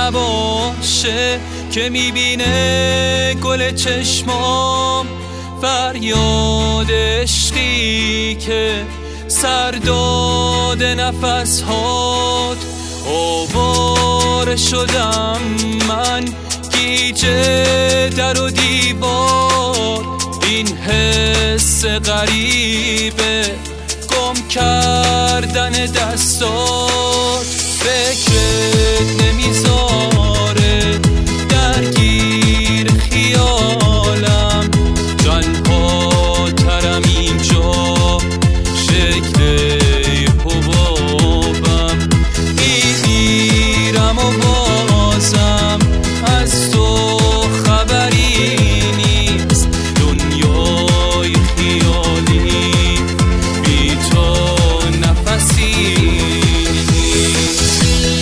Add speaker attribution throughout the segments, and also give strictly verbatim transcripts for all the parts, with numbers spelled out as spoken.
Speaker 1: نباشه که میبینه گل چشمام، فریاد عشقی که سر داده نفس هات. آواره شدم من گیجه در و دیوار، این حس غریبه گم کردن دستات. فکرت نمیذاره درگیر خیالم، تنها ترم اینجا شکل حبابم. میمیرم و بازم از تو خبری نیست، دنیای خیالی بی تو نفسی نیست.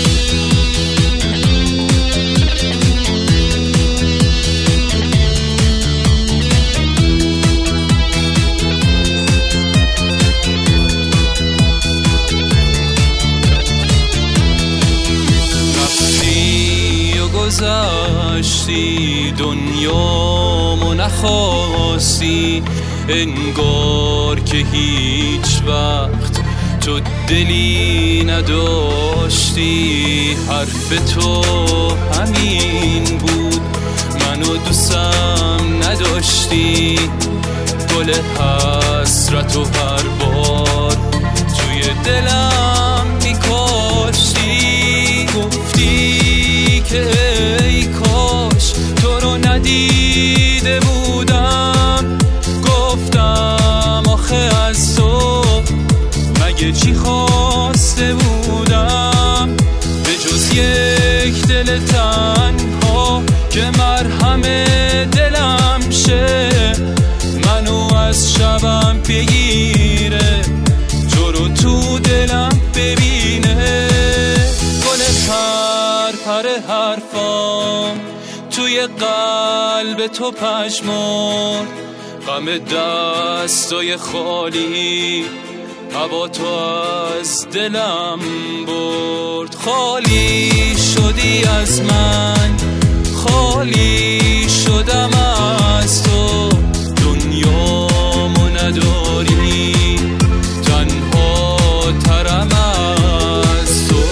Speaker 1: گذشتی دنیامو نخواستی، انگار که هیچ وقت تو دلی نداشتی. حرف تو همین بود، منو دوستم نداشتی. گل حسرت و هر بار توی دلم میکاشتی. گفتی که ای کاش تو رو ندیده بودم، گفتم آخه از تو مگه چی خواسته بودم، به جز یک دل تنها که مرهم دلم شه. منو از شبم بگیره، تو رو تو دلم ببینه. گل پر پر حرفام توی قلب تو پژمرد، غم دستای خالی هوا تو از دلم برد. خالی شدی از من، خالی شدم از تو، دنیامو نداری، تنها ترم از تو.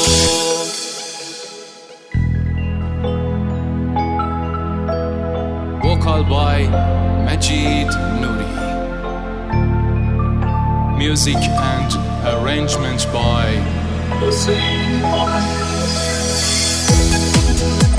Speaker 1: Vocal by Majid Nouri. Music and arrangement by Hussein Mohammed.